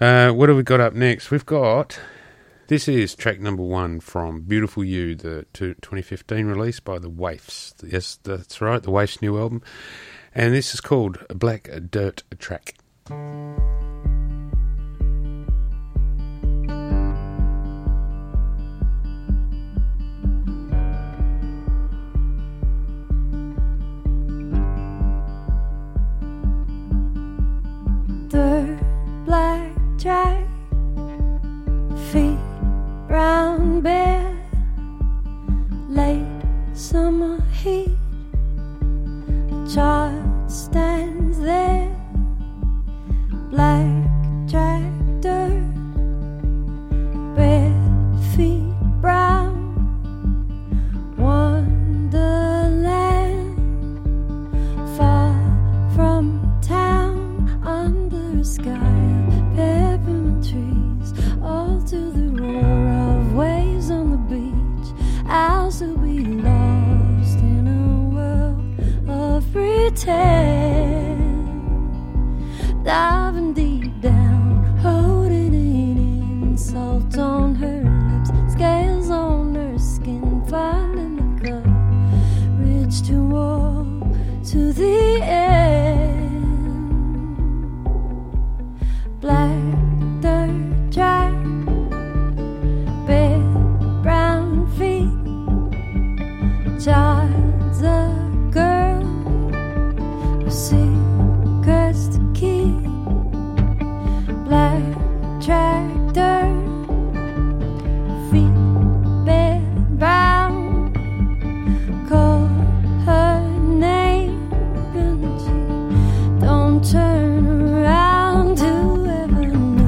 What have we got up next? This is track number 1 from Beautiful You, the 2015 release by the Waifs. Yes, that's right, the Waifs' new album. And this is called Black Dirt Track. Dirt, black track, feet brown bare, late summer heat, a child stands there, black tractor, bare feet brown, wonderland, far from town, under a sky of peppermint trees, all to the roar of waves on the beach. I'll still be lost in a world of pretend, diving deep down, holding it in, salt on her lips, scales on her skin, finding the courage to walk to the end. Black dirt track, bare brown feet, child's a girl with secrets to keep. Black tractor, feet bare brown, call her name and she don't turn around. Whoever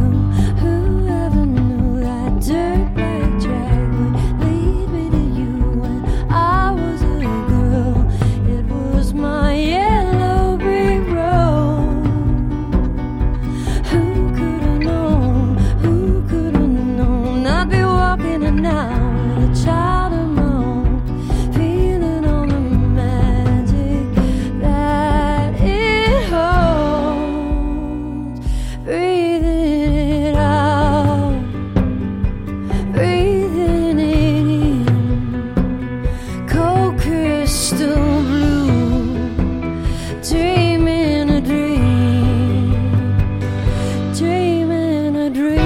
knew that dirt black track would lead me to you when I was a girl. It was my yellow brick road. Who could have known? Who could have known? I'd be walking it now with a child of my own, feeling all the magic that it holds, breathing it out, breathing it in, cold crystal blue, dreaming a dream, dreaming a dream.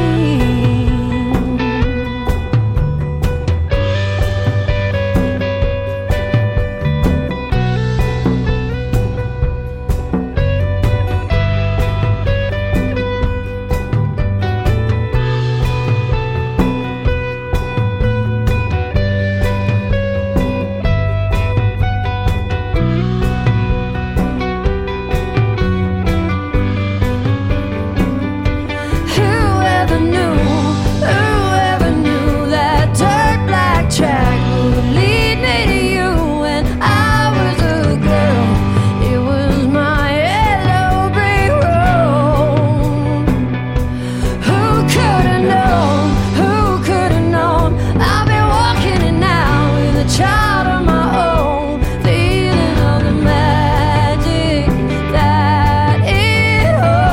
Whoever knew that dirt black track would lead me to you when I was a girl. It was my yellow brick road. Who could have known? Who could have known? I've been walking it now with a child of my own, feeling all the magic that it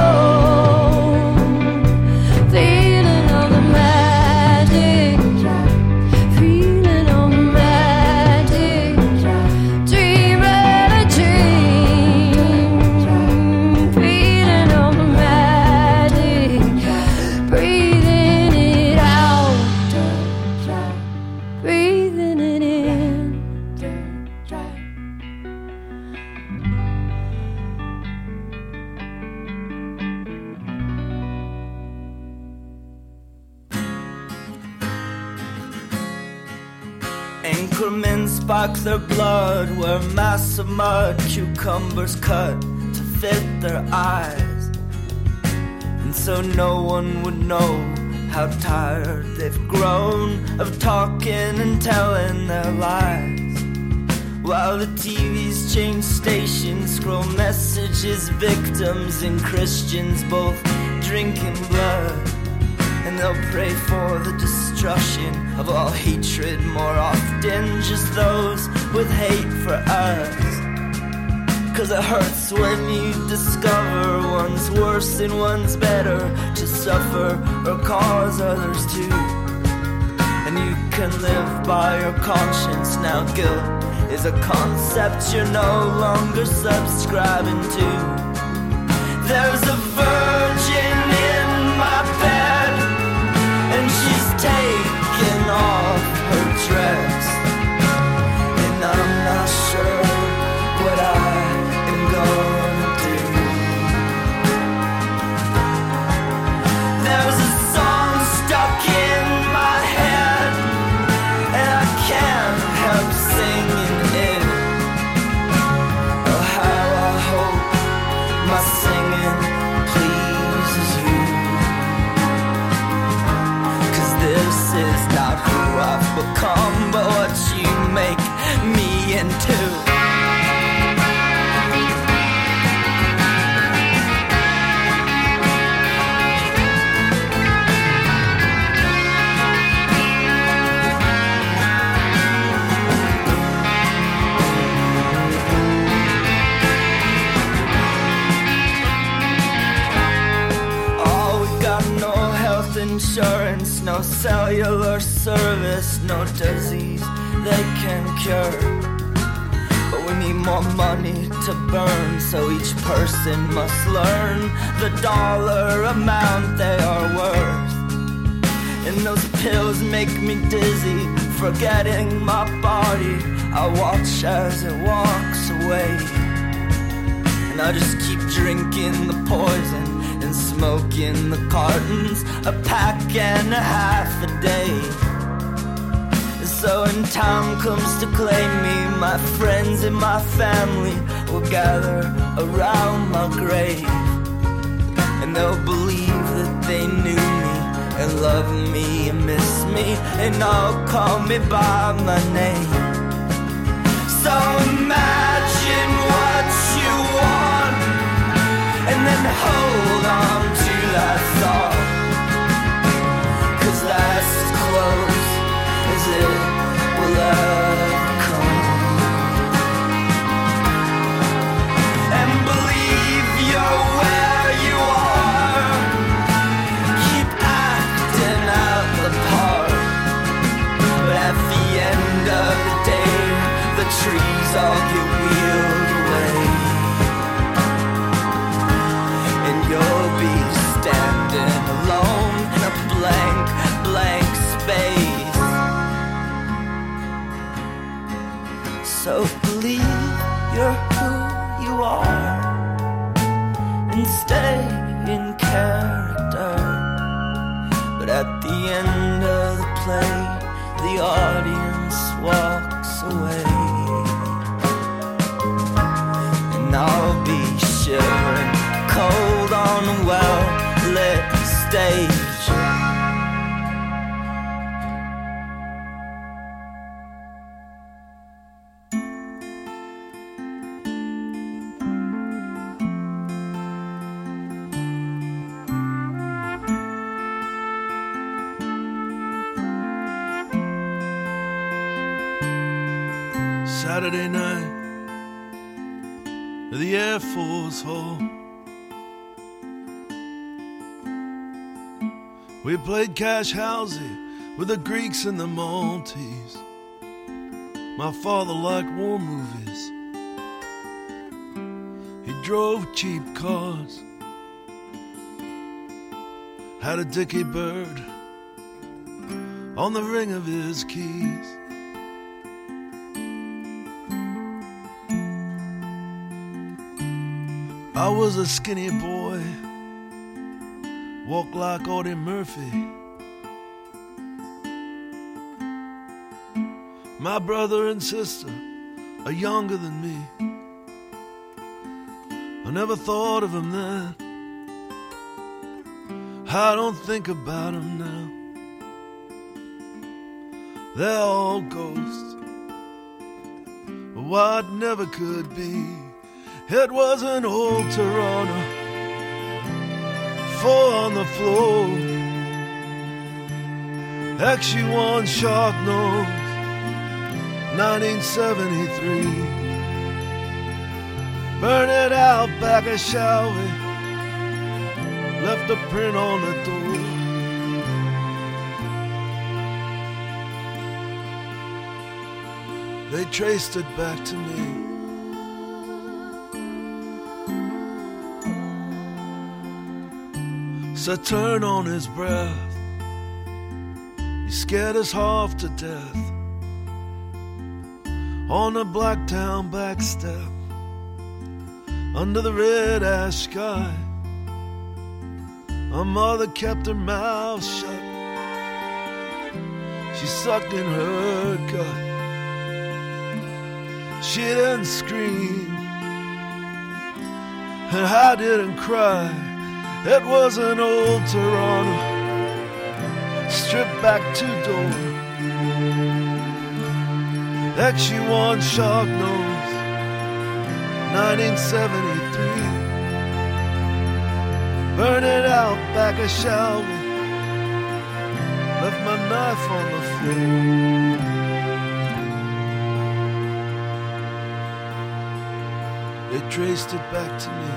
holds, feeling all the magic, feeling all the magic, dreaming a dream, feeling all the magic, breathing it out, breathing it in. Increments spark their blood where mass of mud cucumbers cut to fit their eyes, and so no one would know how tired they've grown of talking and telling their lies, while the TVs change stations, scroll messages, victims and Christians both drinking blood. And they'll pray for the destruction of all hatred, more often just those with hate for us. 'Cause it hurts when you discover one's worse and one's better to suffer or cause others to. And you can live by your conscience now. Guilt is a concept you're no longer subscribing to. There's a virgin in my bed, and she's taking off her dress, and I'm not sure what I am gonna do. There's a song stuck in my head, and I can't help singing it. Oh, how I hope my singing pleases you. 'Cause this is not who I've become, but what you make me into. Insurance, no cellular service, no disease they can cure. But we need more money to burn, so each person must learn the dollar amount they are worth. And those pills make me dizzy, forgetting my body. I watch as it walks away, and I just keep drinking the poison and smoking the cartons, a pack and a half a day. So when time comes to claim me, my friends and my family will gather around my grave, and they'll believe that they knew me and love me and miss me, and all call me by my name. So imagine what you want, and then hold on to that thought, 'cause that's as close as it will ever come. And believe you're where you are, keep acting out the part, but at the end of the day, the trees all get wheeled away, and you'll be standing alone in a blank, blank space. So believe you're who you are, and stay in character. But at the end of the play, the audience walks away, and I'll be shivering cold on a well-lit stage. Saturday night at the Air Force Hall, we played cash housey with the Greeks and the Maltese. My father liked war movies. He drove cheap cars, had a Dickie Bird on the ring of his keys. I was a skinny boy, walked like Audie Murphy. My brother and sister are younger than me. I never thought of them then. I don't think about them now. They're all ghosts, what never could be. It was an old Toronto, 4 on the floor, XU1 Shark Nose, 1973. Burn it out back at Shelby. Left a print on the door. They traced it back to me. Saturn on his breath. He scared us half to death. On the Blacktown back step, under the red ash sky, our mother kept her mouth shut. She sucked in her gut. She didn't scream, and I didn't cry. It was an old Toronto, stripped back two-door. XU1 Shark Nose, 1973. Burn it out back at Shelby. Left my knife on the floor. They traced it back to me.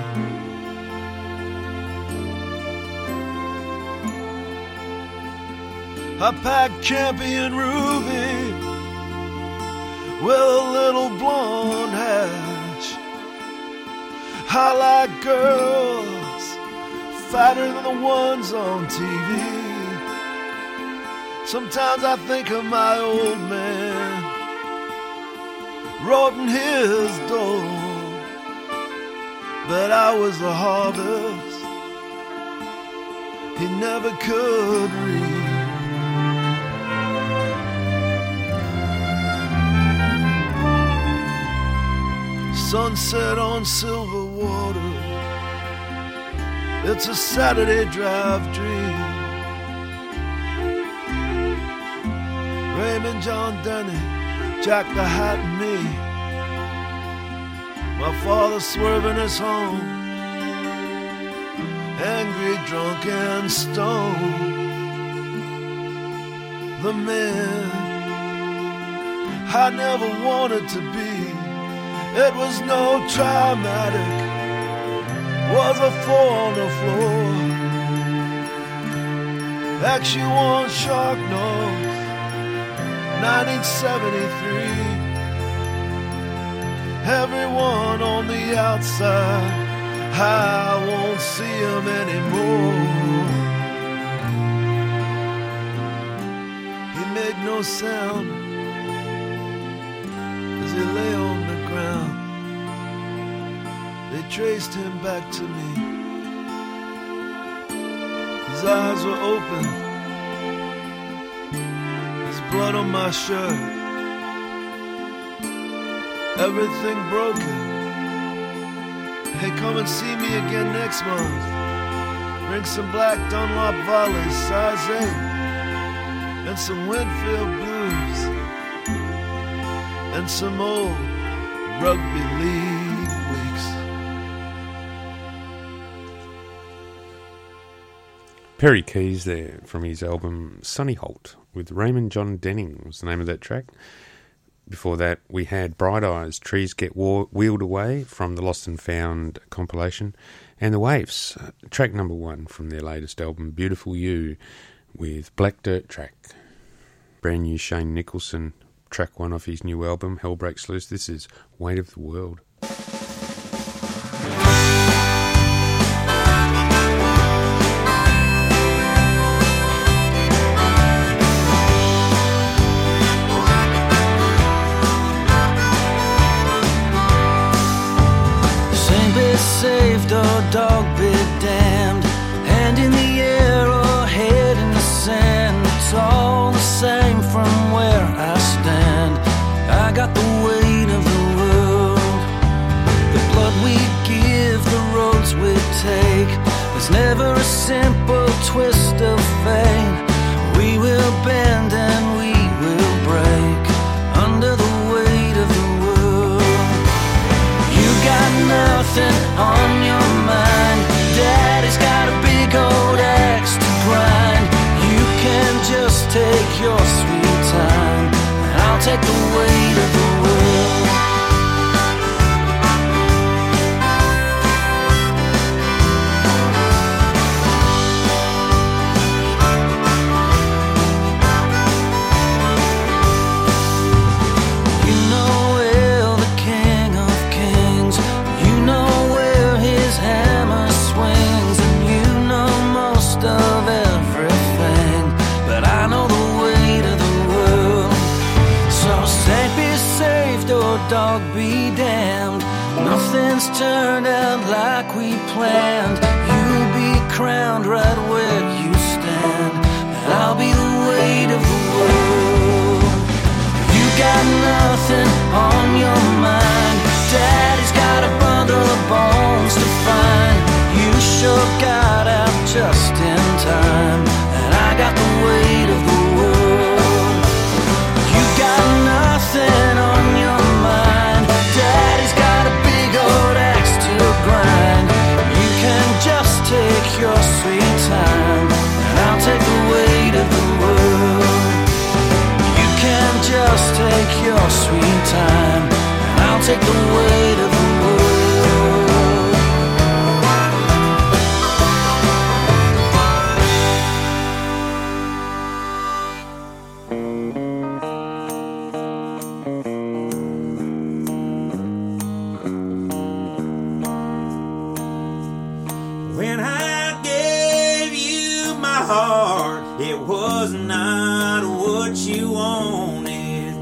I packed Champion Ruby with a little blonde hash. I like girls fatter than the ones on TV. Sometimes I think of my old man wrote in his door that I was the harvest he never could read. Sunset on silver water. It's a Saturday drive dream. Raymond, John Denny, Jack the Hat and me. My father swerving us home, angry, drunk and stoned. The man I never wanted to be. It was no traumatic, was a 4 on the floor. XU1 Shark Nose, 1973. Everyone on the outside, I won't see him anymore. He made no sound as he lay on the ground. They traced him back to me. His eyes were open, his blood on my shirt, everything broken. Hey, come and see me again next month. Bring some black Dunlop volleys, size 8, and some Winfield blues, and some old rugby league weeks. Perry Keys there from his album Sonny Holt with Raymond John Denning was the name of that track. Before that, we had Bright Eyes, Trees Get Wheeled Away from the Lost and Found compilation, and The Waifs, track number 1 from their latest album, Beautiful You, with Black Dirt Track. Brand new Shane Nicholson, track 1 off his new album, Hell Breaks Loose. This is Weight of the World. Saved or dog be damned, hand in the air or head in the sand, it's all the same from where I stand. I got the weight of the world, the blood we give, the roads we take. There's never a simple twist of fate. We will bend and we will break under the weight of the world. You got nothing on your mind, Daddy's got a big old axe to grind. You can just take your sweet time, and I'll take the weight of the world. dog be damned. Nothing's turned out like we planned. You'll be crowned right where you stand, and I'll be the weight of the world. You got nothing on your mind. Daddy's got a bundle of bones to find. You sure got out just in time, and I got the weight of the world. You got nothing on your mind. Daddy's got a big old axe to grind. You can just take your sweet time, and I'll take the weight of the world. You can just take your sweet time, and I'll take the weight of the world. When I gave you my heart, it was not what you wanted.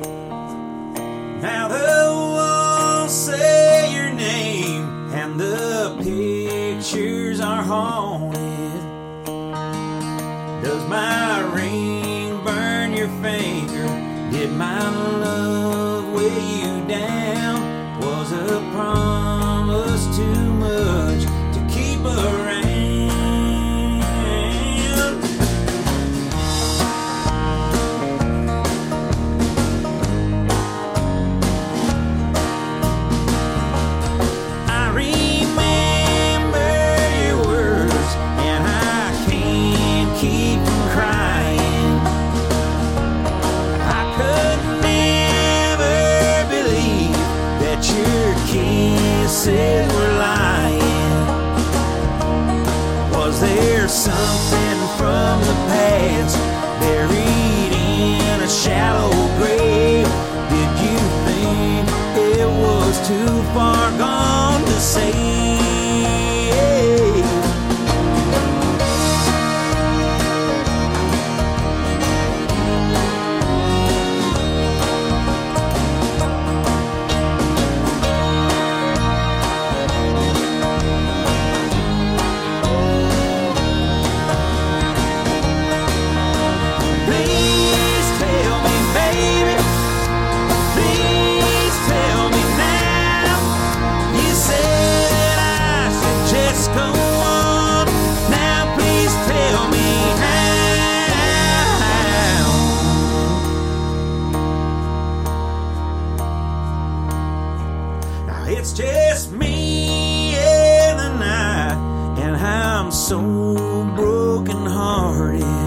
Now the walls say your name and the pictures are haunted. Does my ring burn your finger? Did my love weigh you down? Was a promise too much to keep around? I remember your words, and I can't keep from crying. I could never believe that your kisses were lying. Was there something from the past buried in a shallow grave? Did you think it was too far gone to save? Please tell me, baby. Please tell me now. You said I should just go on. Now please tell me how. Now it's just me and the night, and I'm so broken hearted.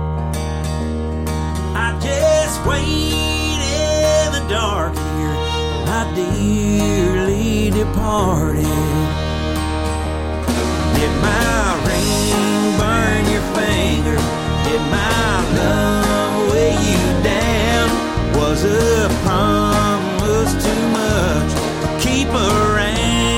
I just wait in the dark here, my dearly departed. Did my ring burn your finger? Did my love weigh you down? Was a promise too much to keep around?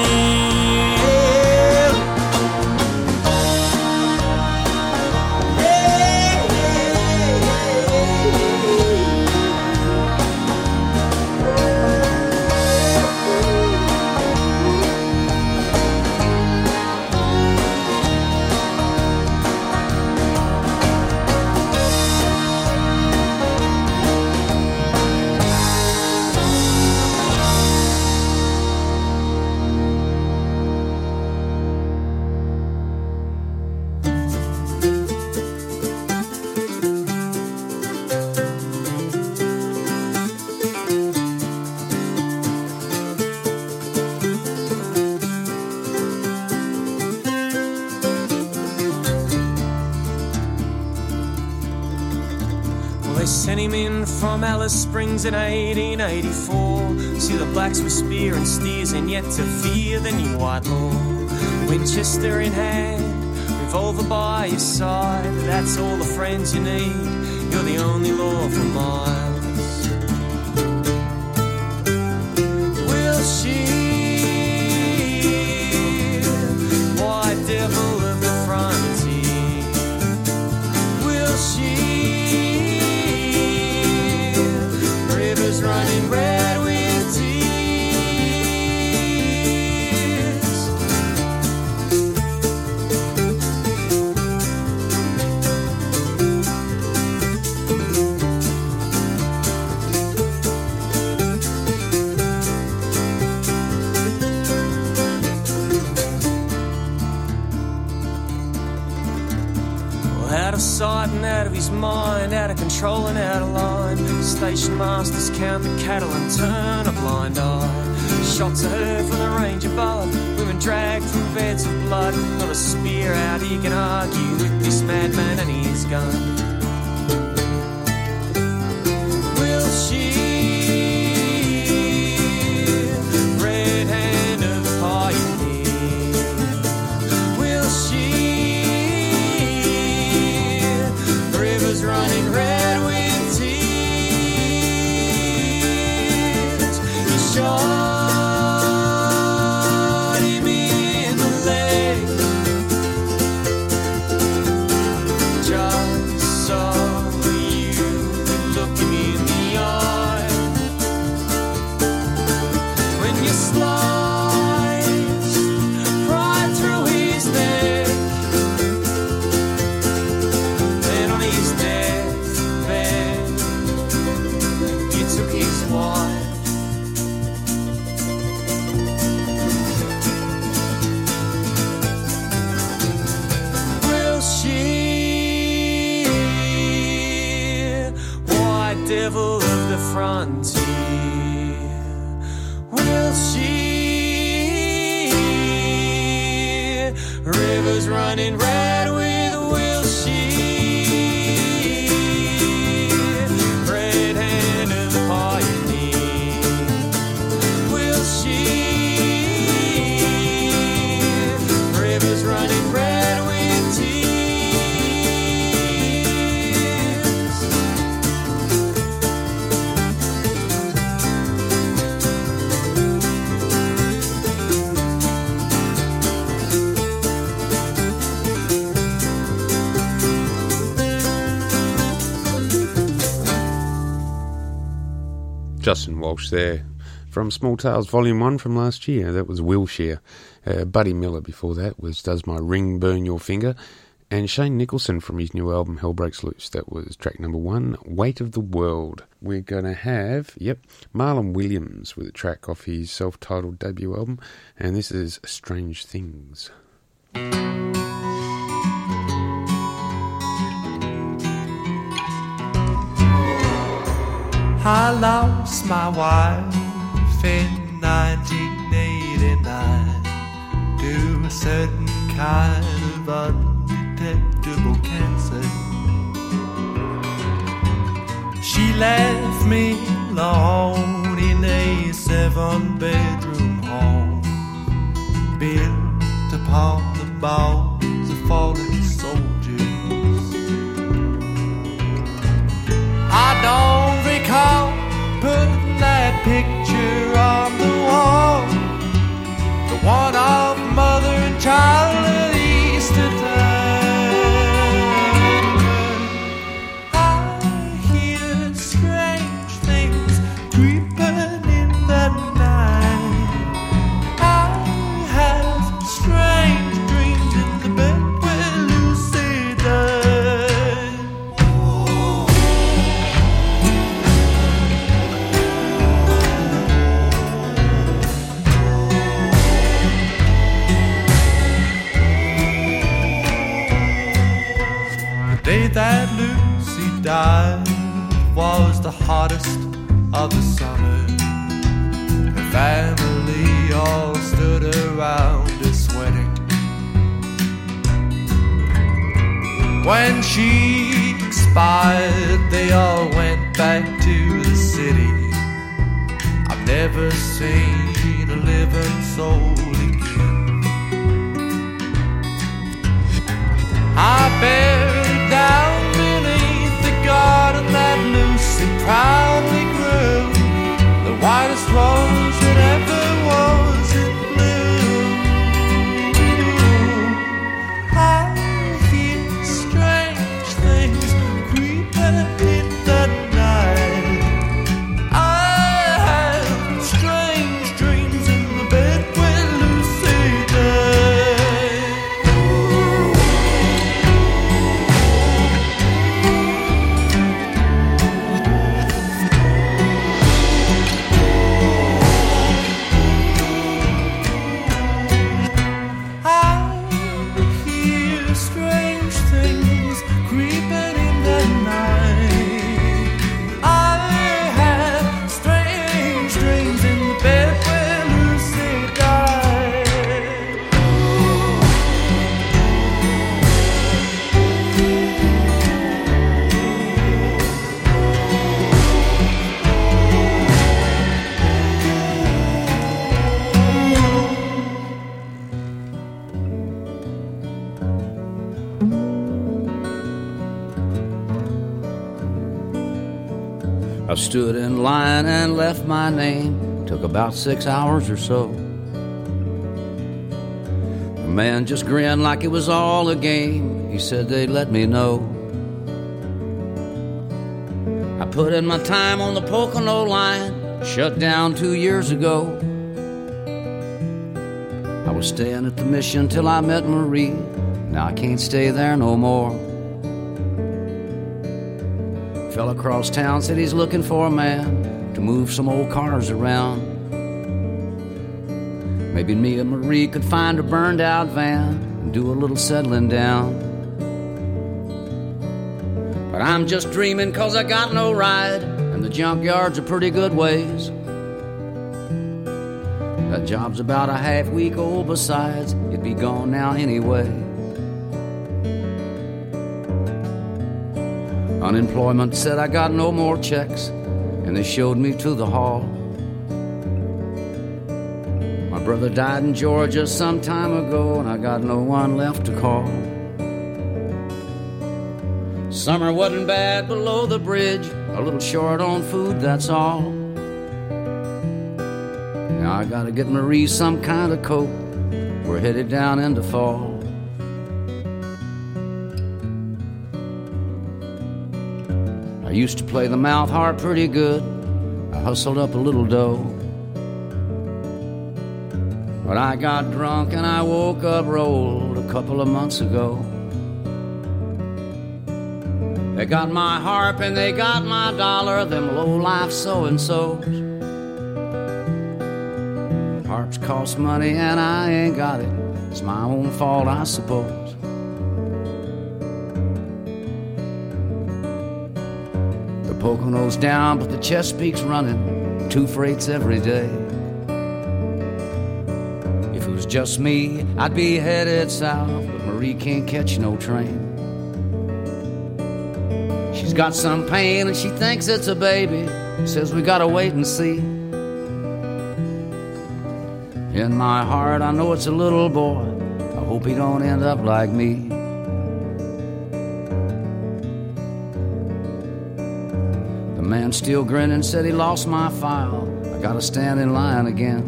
They sent him in from Alice Springs in 1884. See the blacks with spear and steers, and yet to fear the new white law. Winchester in hand, revolver by your side. That's all the friends you need. You're the only law for miles. Will she, white devil of the frontier? Will she? Running red with tears. of sight and out of his mind, out of control and out of line. Station masters count the cattle and turn a blind eye. Shots are heard from the range above, women dragged through beds of blood. Not a spear out he can argue with this madman and his gun. Will she, red hand of pioneer, will she, rivers running red with tears, he shot him in the leg, just so you could look him in the eye. When you sliced right through his neck, then on his deathbed you took his wife. Will she, white devil of the frontier, will she, rivers running red with, will she, red hand of the pioneer, will she, rivers running red with tears. Justin Walsh there from Small Tales Volume 1 from last year. That was Wilshire. Buddy Miller before that was Does My Ring Burn Your Finger? And Shane Nicholson from his new album Hell Breaks Loose. That was track number 1, Weight of the World. We're going to have, Marlon Williams with a track off his self-titled debut album. And this is Strange Things. I lost my wife in 1989 to a certain kind of undetectable cancer. She left me alone in a 7-bedroom home built upon the bones of fallen soldiers. I don't recall putting that picture on the wall, the one of mother and child at Easter time. I hear strange things creeping in the night. I have strange dreams in the bed where Lucy died. The day that Lucy died was the hottest of the summer. Her family all stood around her sweating. When she expired, they all went back to the city. I've never seen a living soul again. I buried down beneath the garden that Lucy proudly grew, the whitest rose that ever was in bloom. I hear strange things creeping in the night. I have strange dreams in the bed when Lucy died. I stood in line and left my name. Took about 6 hours or so. The man just grinned like it was all a game. He said they'd let me know. I put in my time on the Pocono line, shut down 2 years ago. I was staying at the Mission till I met Marie. Now I can't stay there no more. Fell across town, said he's looking for a man to move some old cars around. Maybe me and Marie could find a burned out van and do a little settling down. But I'm just dreaming 'cause I got no ride, and the junkyard's a pretty good ways. That job's about a half week old, besides, it'd be gone now anyway. Unemployment said I got no more checks, and they showed me to the hall. My brother died in Georgia some time ago, and I got no one left to call. Summer wasn't bad below the bridge, a little short on food, that's all. Now I gotta get Marie some kind of coat, we're headed down into fall. I used to play the mouth harp pretty good, I hustled up a little dough. But I got drunk and I woke up rolled a couple of months ago. They got my harp and they got my dollar, them low-life so-and-sos. Harps cost money and I ain't got it, it's my own fault, I suppose. The Pocono's down, but the Chesapeake's running 2 freights every day. If it was just me, I'd be headed south, but Marie can't catch no train. She's got some pain and she thinks it's a baby, says we gotta wait and see. In my heart I know it's a little boy, I hope he don't end up like me. The man still grinning said he lost my file, I gotta stand in line again.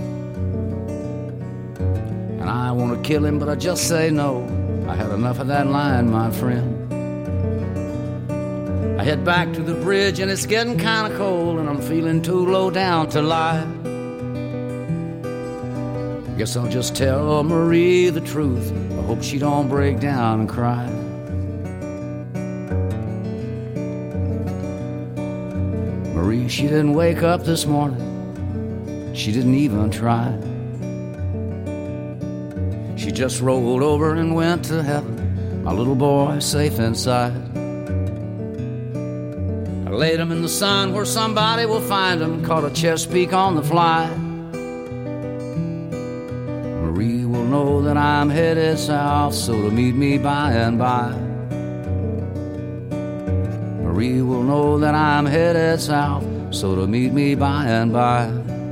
And I wanna kill him but I just say no, I had enough of that line, my friend. I head back to the bridge and it's getting kinda cold, and I'm feeling too low down to lie. Guess I'll just tell Marie the truth, I hope she don't break down and cry. Marie, she didn't wake up this morning, she didn't even try. She just rolled over and went to heaven, my little boy safe inside. I laid him in the sun where somebody will find him, caught a Chesapeake on the fly. Marie will know that I'm headed south, so to meet me by and by. Marie will know that I'm headed south, so to meet me by and by.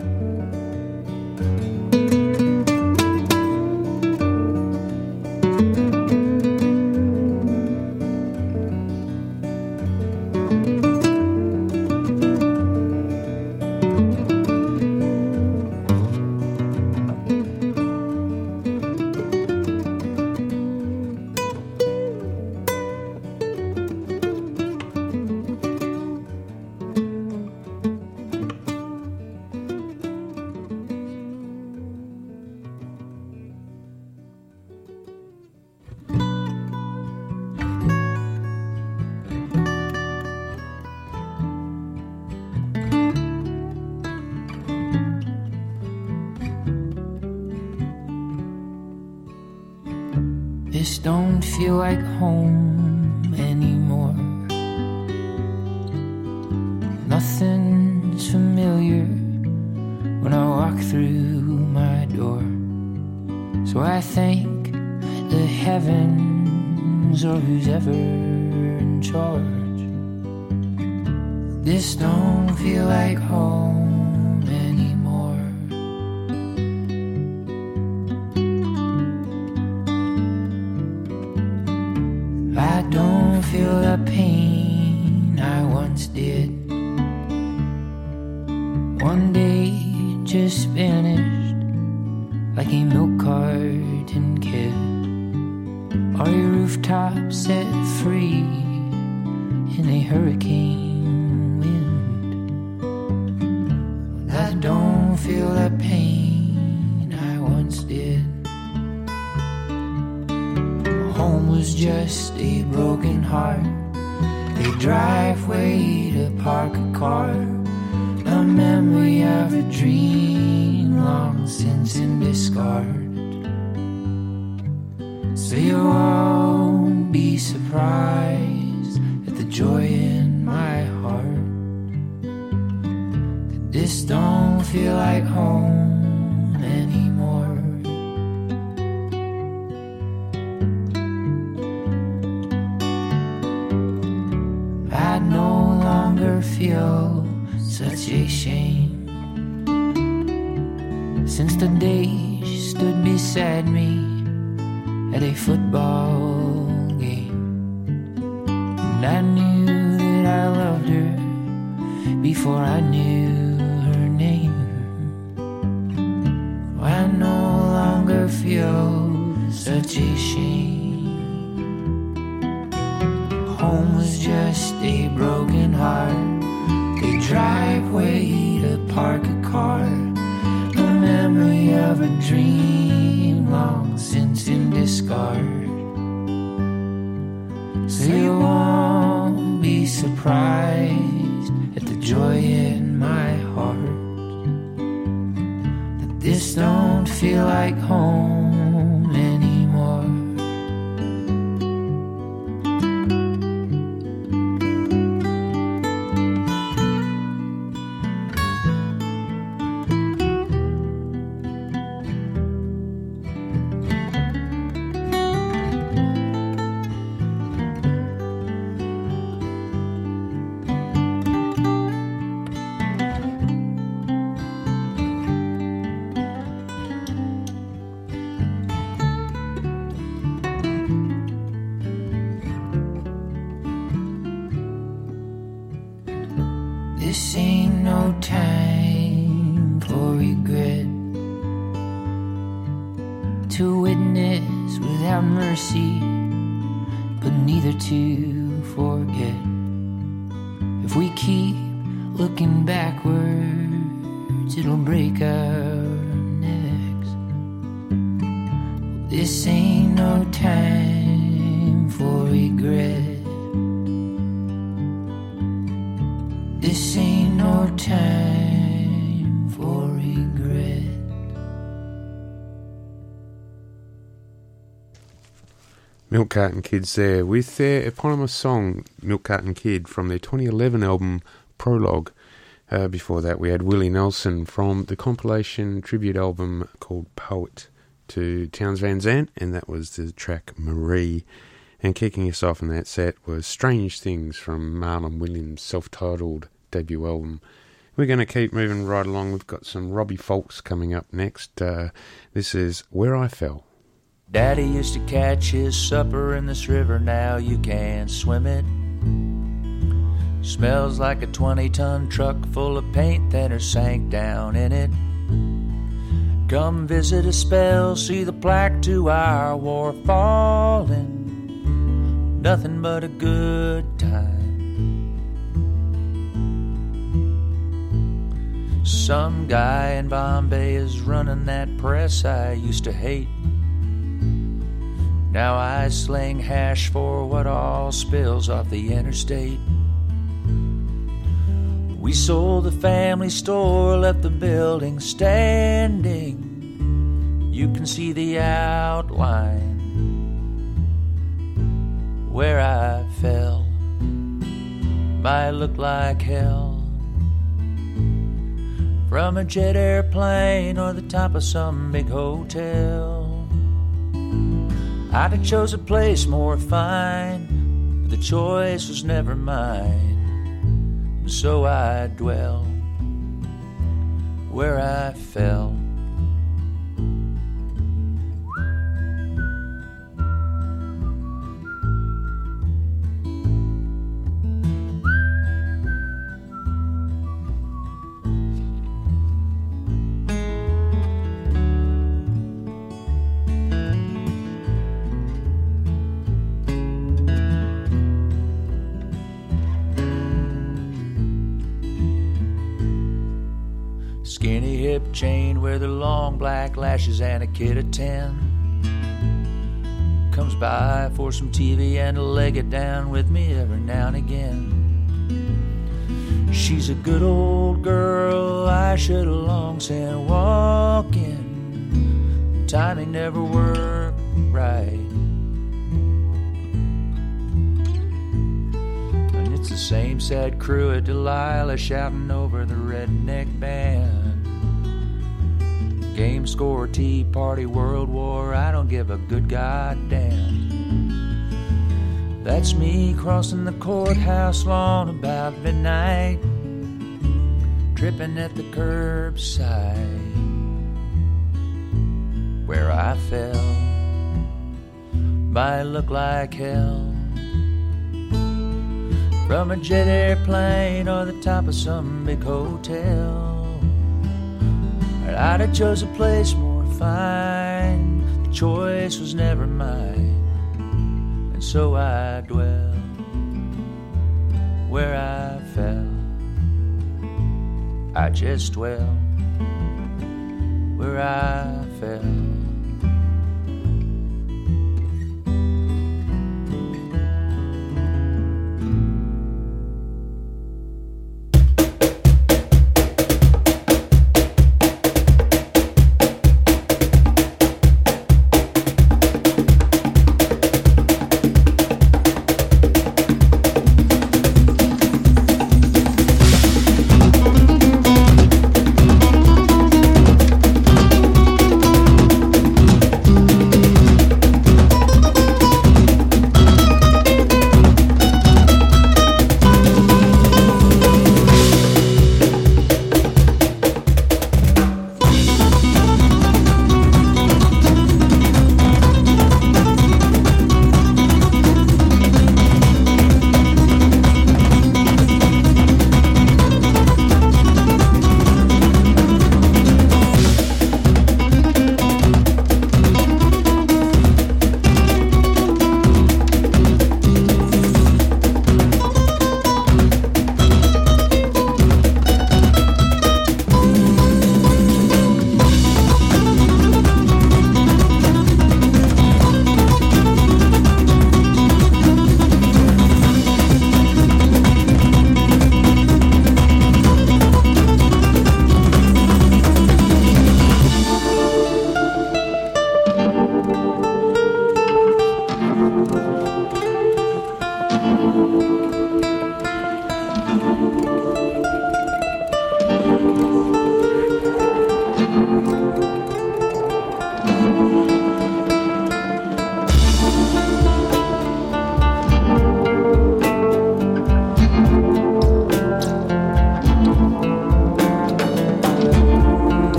This don't feel like home anymore. Nothing's familiar when I walk through my door. So I thank the heavens or who's ever in charge. This don't feel like home anymore. I don't feel the pain I once did. One day just vanished like a milk carton kid. Are your rooftops set free in a hurricane wind? I don't feel that pain I once did. Home was just a broken heart, a driveway to park a car, a memory of a dream long since in discard. So you won't be surprised at the joy in my heart, that this don't feel like home anymore. I no longer feel such a shame since the day she stood beside me at a football game. And I knew that I loved her before I knew her name. I no longer feel such a shame. Home was just a broken heart, a driveway to park a car, a memory of a dream long since in discard. So you won't be surprised at the joy in my heart, that this don't feel like home anymore. This ain't no time for regret, to witness without mercy, but neither to forget. If we keep looking backwards, it'll break our necks. This ain't no time for regret. This ain't no time for regret. Milk Carton Kids there with their eponymous song Milk Carton Kid from their 2011 album Prologue. Before that we had Willie Nelson from the compilation tribute album called Poet to Townes Van Zandt, and that was the track Marie. And kicking us off in that set was Strange Things from Marlon Williams' self-titled debut album. We're going to keep moving right along. We've got some Robbie Fulks coming up next. This is Where I Fell. Daddy used to catch his supper in this river, now you can't swim it. Smells like a 20-ton truck full of paint thinner sank down in it. Come visit a spell, see the plaque to our war falling. Nothing but a good time. Some guy in Bombay is running that press I used to hate. Now I sling hash for what all spills off the interstate. We sold the family store, left the building standing. You can see the outline where I fell. Might look like hell. From a jet airplane or the top of some big hotel. I'd have chose a place more fine, but the choice was never mine. So I dwell where I fell. hip chain with her long black lashes and a kid of 10. Comes by for some TV and to leg it down with me every now and again. She's a good old girl, I should have long said walk in. Timing never worked right. And it's the same sad crew at Delilah shouting over the redneck band. Game, score, tea party, World War, I don't give a good goddamn. That's me crossing the courthouse lawn about midnight, tripping at the curbside where I fell. Might look like hell from a jet airplane or the top of some big hotel. I'd have chose a place more fine. The choice was never mine, and so I dwell where I fell. I just dwell where I fell.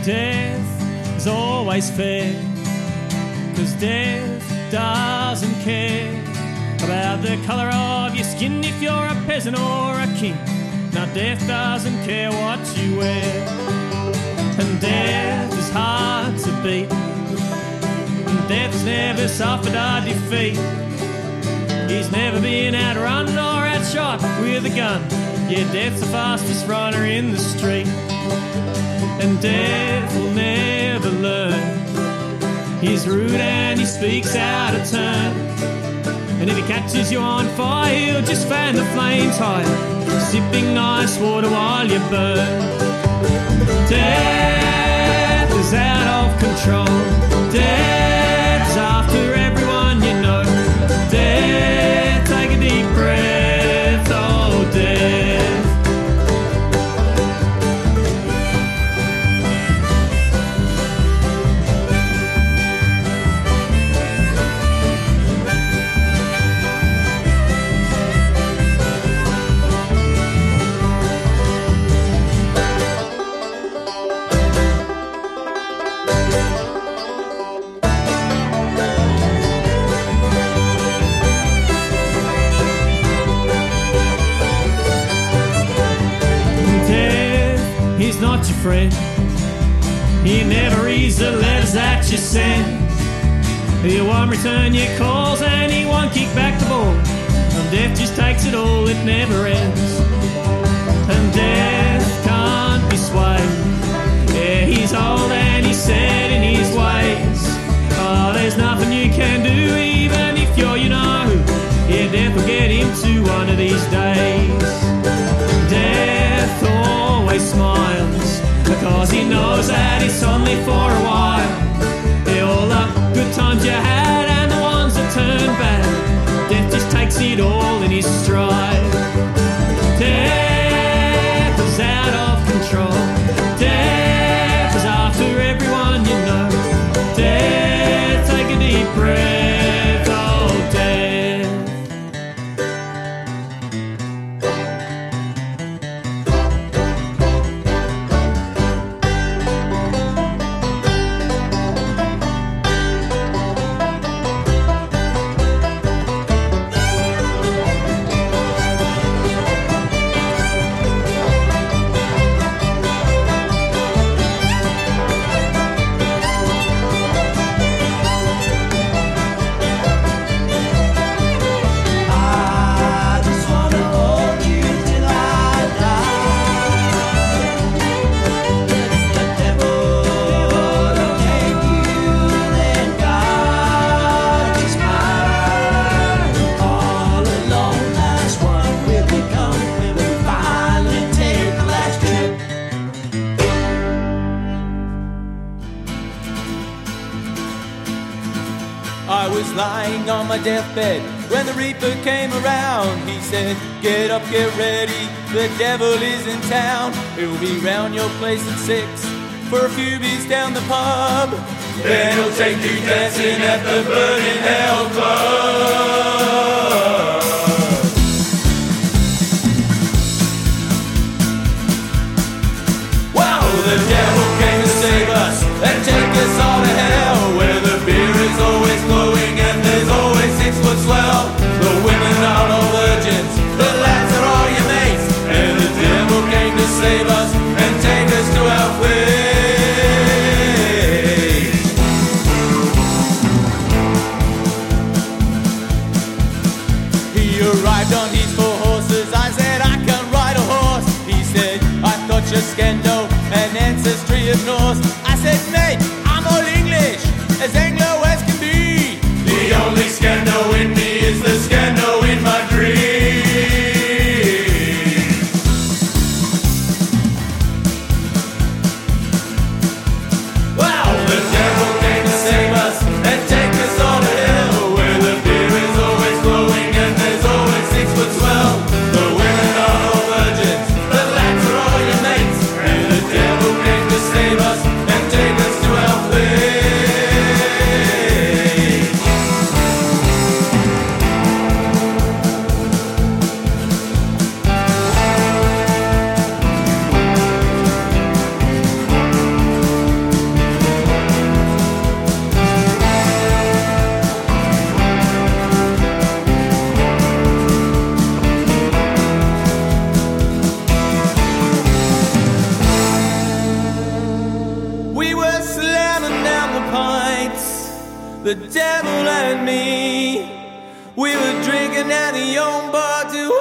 Death is always fair, 'cause death doesn't care about the colour of your skin if you're a peasant or a king. Now death doesn't care what you wear, and death is hard to beat, and death's never suffered a defeat. He's never been outrun or outshot with a gun. Yeah, death's the fastest runner in the street, and death will never learn. He's rude and he speaks out of turn, and if he catches you on fire, he'll just fan the flames higher, sipping ice water while you burn. Death is out of control. Death's after everyone you know. Death, take a deep breath. Oh, death. He's not your friend. He never reads the letters that you send. He won't return your calls and he won't kick back the ball. And death just takes it all, it never ends. And death can't be swayed. Yeah, he's old and he's set in his ways. Oh, there's nothing you can do, even if you're you know who. Yeah, death will get him to one of these days. Death always smiles, because he knows that it's only for a while. Yeah, all the good times you had and the ones that turn bad, death just takes it all in his stride. Death is out of control. Death is after everyone you know. Death, take a deep breath. Oh, death. I was lying on my deathbed when the Reaper came around. He said, get up, get ready, the devil is in town. He'll be round your place at 6 for a few beers down the pub. Then he'll take you dancing at the Burning Hell Club. Wow, the devil came to save us and take us all to hell, where the beer is always flowing and there's always 6 foot swell. The women are all virgins, the lads are all your mates, and the devil came to save us and take us to our fate. the devil and me. We were drinking at the young bar till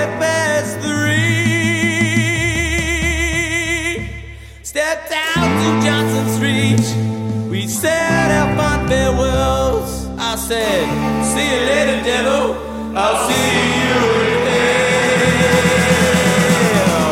3:30. Stepped out to Johnson Street. We said our fond farewells. I said, see you later, devil. I'll see you in hell.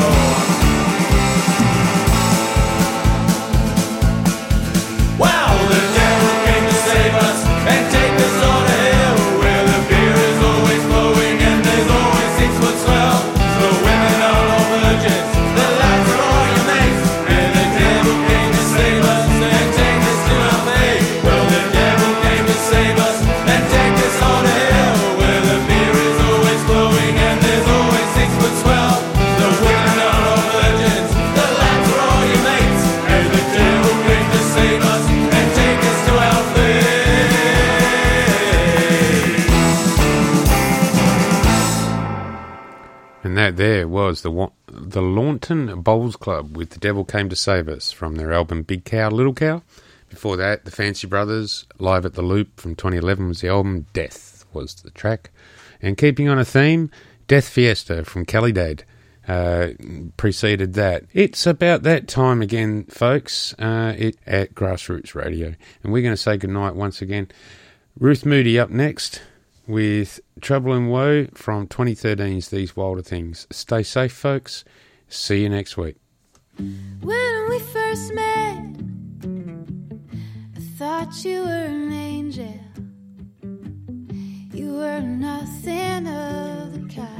Wow, the devil came to save us and take us all to hell, where the beer is always flowing and there's always 6 foot swell. The women are all virgins, the lads are all your mates, and the devil came to save us and take us to our fate. Well, the devil came to save us and take us all to hell, where the beer is always flowing and there's always 6 foot swell. The women are all virgins, the lads are all your mates, and the devil came to save us and take us to our fate. And that there was the Launton Bowls Club with The Devil Came to Save Us from their album Big Cow, Little Cow. Before that, the Fancy Brothers, Live at the Loop from 2011 was the album. Death was the track. And keeping on a theme, Death Fiesta from Kelly Dad preceded that. It's about that time again, folks, at Grassroots Radio. And we're going to say goodnight once again. Ruth Moody up next with Trouble and Woe from 2013's These Wilder Things. Stay safe, folks. See you next week. When we first met, I thought you were an angel. You were nothing of the kind.